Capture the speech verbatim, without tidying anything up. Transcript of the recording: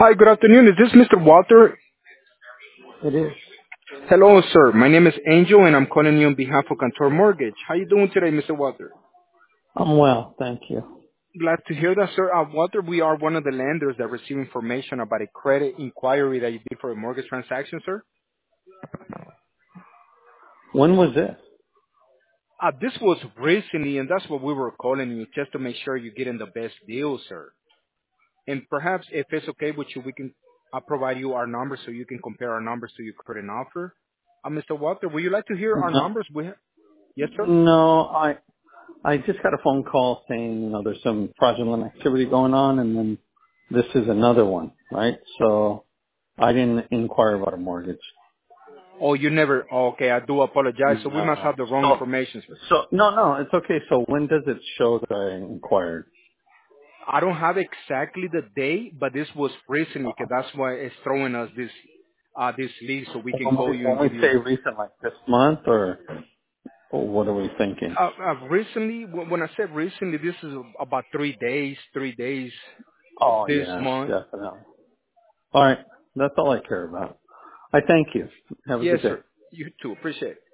Hi, good afternoon. Is this Mister Walter? It is. Hello, sir. My name is Angel, and I'm calling you on behalf of Cantor Mortgage. How you doing today, Mister Walter? I'm well, thank you. Glad to hear that, sir. Uh, Walter, we are one of the lenders that receive information about a credit inquiry that you did for a mortgage transaction, sir. When was this? Uh, this was recently, and that's what we were calling you, just to make sure you're getting the best deal, sir. And perhaps, if it's okay with you, we can uh, provide you our numbers so you can compare our numbers to your credit offer. Uh, Mister Walter, would you like to hear our No, numbers? We ha- yes, sir. no, I I just got a phone call saying, you know, there's some fraudulent activity going on, and then this is another one, right? So I didn't inquire about a mortgage. Oh, you never. Oh, okay, I do apologize. So we must No. have the wrong So, information, sir. so no, no, it's okay. So when does it show that I inquired? I don't have exactly the date, but this was recently, Uh-huh. because that's why it's throwing us this uh this lead, so we can When call we, you when and we give you. say recent, like this month, or, or what are we thinking? Uh, uh, recently, when when I said recently, this is about three days, three days of Oh this yes, month. definitely. All right, that's all I care about. I thank you. Have a Yes, good day. sir. You too. Appreciate it.